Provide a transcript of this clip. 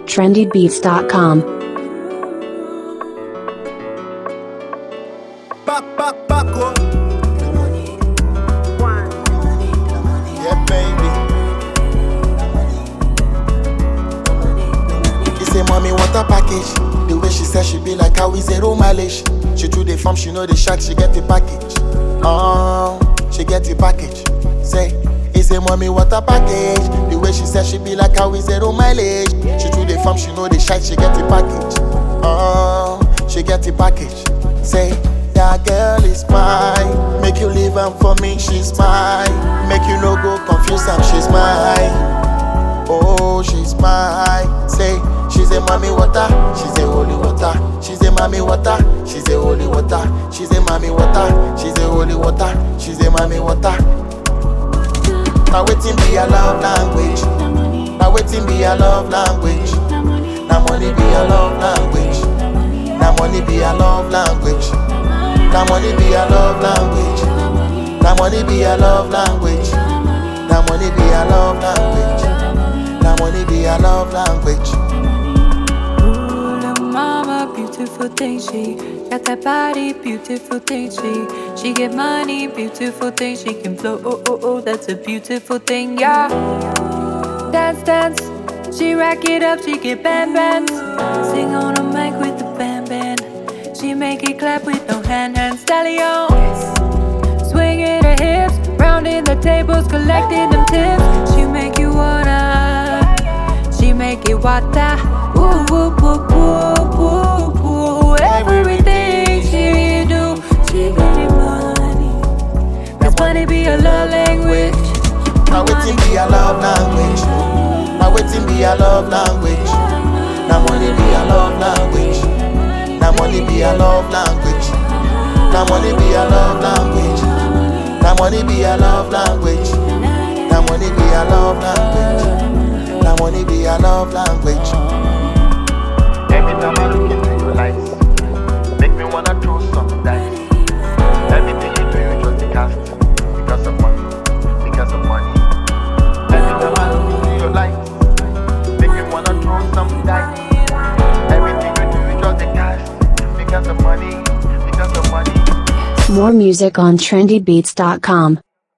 trendybeats.com. Back, oh. Yeah, baby. He say, mommy, what a package. The way she says she be like how we zero mileage. She do the farm, she know the shack, she get the package. She get the package. Say, he say, mommy, what a package. The way she says she be like how we zero mileage. She do the farm, she know the shack, she get the package. She get the package. Say, that girl is mine. Make you leave her for me, she's mine. Make you no go confuse her, she's mine. Oh, she's mine. Say, she's a mommy water, she's a holy water. She's a mommy water, she's a holy water. She's a mommy water, she's a holy water. She's a mommy water. Now waiting be a love language. Now waiting be a love language. Now money be a love language. Now money be a love language. Now money be a love language. Now money be a love language. Now money be a love language. Now money be a love language. Ooh, little mama, beautiful thing she got that body, beautiful thing she get money, beautiful thing she can flow. Oh, that's a beautiful thing, yeah. Dance, she rack it up, she get bands. Sing on a mic with the band. She make it clap with no hand stallion. Swinging her hips, rounding the tables, collecting them tips. She make you wanna, she make it water. Ooh, ooh, ooh, ooh, ooh, ooh. Everything she do, she getting money. Cause money be a love language. Now waiting be a love language. Now waiting be a love language. Now money be a love language. Now money be a love language. Now money be a love language. Now money be a love language. Now money be a love language. Now money be a love language. Every time I look into your eyes, make me wanna throw some dice. Everything you do, you just a cast because of money, because of money. Every time I look into your eyes, make me wanna throw some dice. Everything you do, you just a cast because of money, because of money. More music on trendybeats.com.